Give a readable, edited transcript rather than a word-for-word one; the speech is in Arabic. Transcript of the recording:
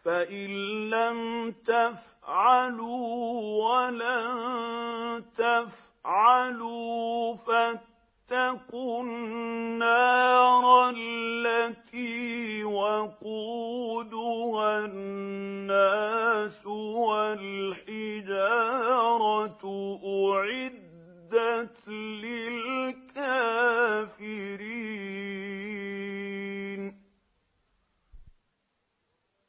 فإن لم تفعلوا ولن تفعلوا فاتقوا النار التي وقودها